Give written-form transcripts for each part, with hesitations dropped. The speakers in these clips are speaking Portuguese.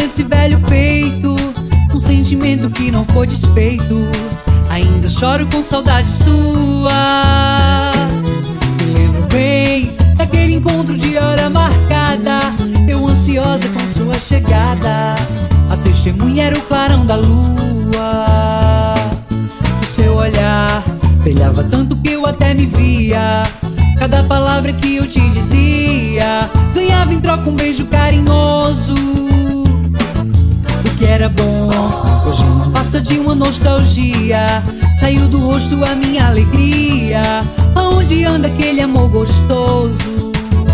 nesse velho peito um sentimento que não foi desfeito. Ainda choro com saudade sua. Me lembro bem daquele encontro de hora marcada, eu ansiosa com sua chegada. A testemunha era o clarão da lua. O seu olhar brilhava tanto que eu até me via. Cada palavra que eu te dizia ganhava em troca um beijo carinhoso. O que era bom hoje não passa de uma nostalgia. Saiu do rosto a minha alegria. Aonde anda aquele amor gostoso?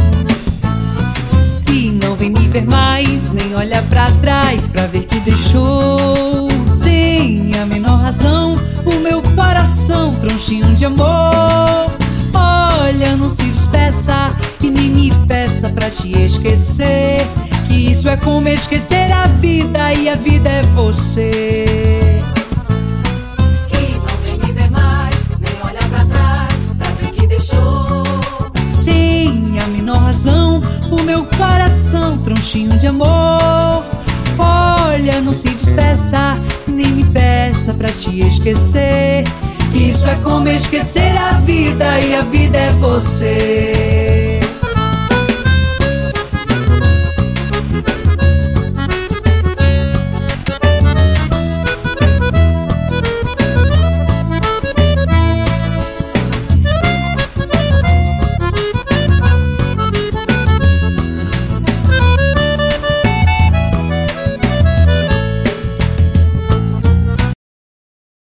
E não vem me ver mais, nem olha pra trás pra ver que deixou sem a menor razão o meu coração tronchinho de amor. Olha, não se despeça e nem me peça pra te esquecer, que isso é como esquecer a vida e a vida é você. Que não vem me ver mais, nem olha pra trás pra ver que deixou sem a menor razão o meu coração tronchinho de amor. Olha, não se despeça nem me peça pra te esquecer, que isso é como esquecer a vida e a vida é você.